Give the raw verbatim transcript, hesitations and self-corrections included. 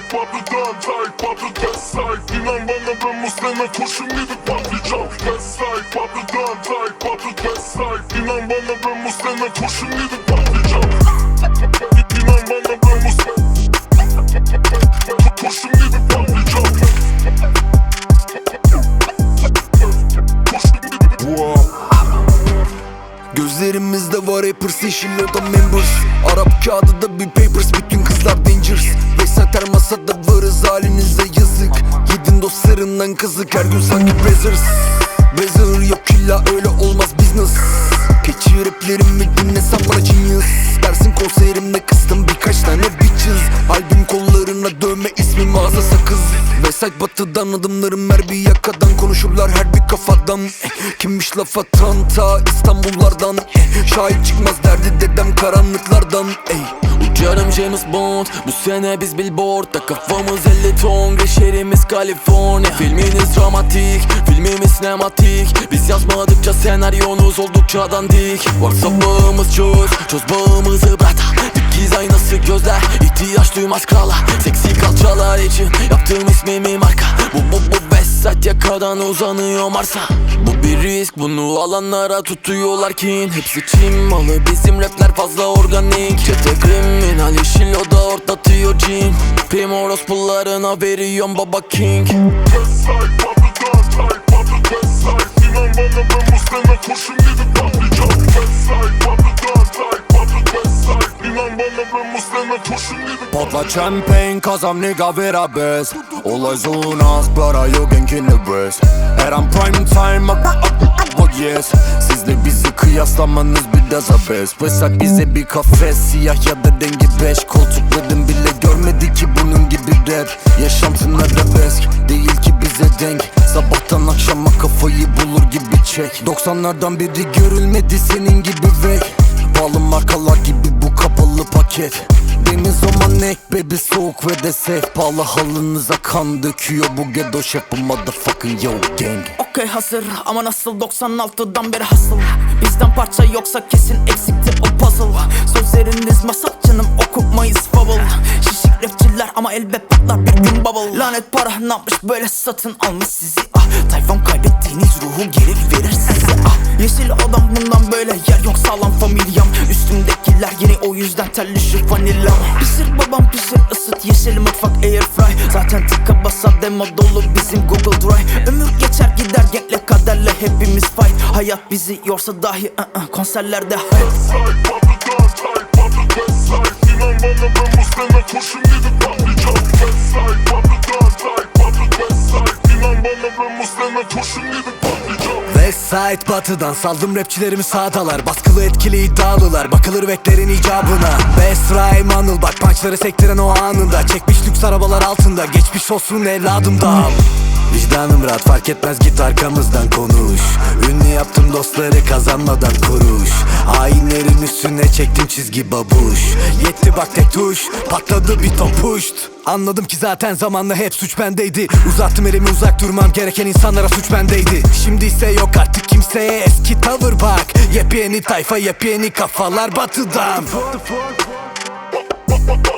batıdan Type batı Westside. İnan bana ben bu sene kurşun gidip patlayacağım. Westside batıdan Type batı Westside. İnan bana ben bu sene kurşun gidip patlayacağım. İnan bana ben bu sene kurşun gidip patlayacağım. Gözlerimizde var rappers, yeşil oda members. Arap kağıdı da bir papers, bütün kızlar dangerous. Vesat her masada varız, halinize yazık. Yedin dostlarından kızık, her gün sanki Brazzers. Brazzer yok illa öyle olmaz business. Keçi raplerimi dinlesen bana genius dersin. Konserimde kıstım birkaç tane bitches. Albüm kollarına dövme, ismim ağza sakız. Vesat batıdan adımlarım her bir yakadan. Konuşurlar her bir kafadan. eh, Kimmiş laf atan ta İstanbullardan. eh, Şahit çıkmaz derdi dedem karanlıklardan. ey. Uçarım James Bond, bu sene biz billboardda. Kafamız elli ton, şehrimiz Kaliforniya. Filminiz dramatik, filmimiz sinematik. Biz yazmadıkça senaryonuz oldukça dandik. WhatsApp bağımız çöz, çöz bağımızı brata. Dikiz aynası gözler, ihtiyaç duymaz krala. Seksi kalçalar için yaptığım ismimi marka. Bu bu bu Westside yakadan uzanıyor Mars'a. Bu bir risk, bunu alanlara tutuyorlar kin. Hepsi Çin malı, bizim rapler fazla organik. Çete kriminal, yeşil oda ortatıyor cin. Primoros pullarına veriyorum baba king. Westside batıdan Type batı Westside. İnan bana ben bu sene kurşun gidip patlayacağım. Westside batıdan Type batı Westside. İnan bana ben bu sene kurşun gidip Patla champagne, kazam nigga vera bez. Olay zonas, para yok in the breast. Her an prime time, ak ak ak bak yes. Sizle bizi kıyaslamanız bir dazabes. Westside bize bir kafes, siyah ya da rengi beş. Koltukların bile görmedi ki bunun gibi rap. Yaşantın arabesk, değil ki bize denk. Sabahtan akşama kafayı bulur gibi çek. doksanlardan beri görülmedi senin gibi vek. Pahalı markalar gibi bu kapalı paket. Deniz zaman ek baby, soğuk ve de safe. Pahalı halınıza kan döküyor bu ghetto şef, bu motherfucking yo gang. Okey hazır ama nasıl doksan altıdan beri hasıl. Bizden parça yoksa kesin eksiktir o puzzle. Sözleriniz masal canım, okumayız fable. Şişik rapçiler ama elbet patlar bir gün bubble. Lanet para ne yapmış böyle satın almış sizi. Ah tayfam kaybettiğiniz ruhu geri verir size. Ah yeşil odam bundan böyle yer yok, sağlam familyam. Üstümdekiler yeni o yüzden terli şu vanillam. Pişir babam pişir ısıt, yeşil mutfak airfry. Zaten tıka basa demo dolu bizim Google Drive. Ömür geçer gider genkle kaderle hepimiz fight. Hayat bizi yorsa dahi uh -uh, konserlerde hype. Westside batıdan Type batı Westside. İnan bana ben bu sene kurşun gidip patlayacağım. Westside batıdan Type batı Westside. İnan bana ben bu sene kurşun gidip patlayacağım. Westside batıdan saldım rapçilerimi sağdalar. Baskılı etkili iddialılar, bakılır veklerin icabına. Best rhyme anıl bak, punchları sektiren o anında. Çekmiş lüks arabalar altında, geçmiş olsun evladımdan. Vicdanım rahat, fark etmez git arkamızdan konuş. Ünlü yaptım dostları kazanmadan kuruş. Hainlerin üstüne çektim çizgi babuş. Yetti bak tek tuş, patladı bir topuşt. Anladım ki zaten zamanla hep suç bendeydi. Uzattım elimi, uzak durmam gereken insanlara suç bendeydi. Şimdi ise yok artık kimseye eski tavır bak. Yepyeni tayfa, yepyeni kafalar batıdan.